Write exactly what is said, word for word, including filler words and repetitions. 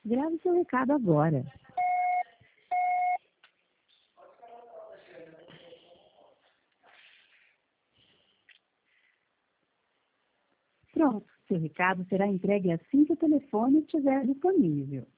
Grave seu recado agora. Pronto, seu recado será entregue assim que o telefone estiver disponível.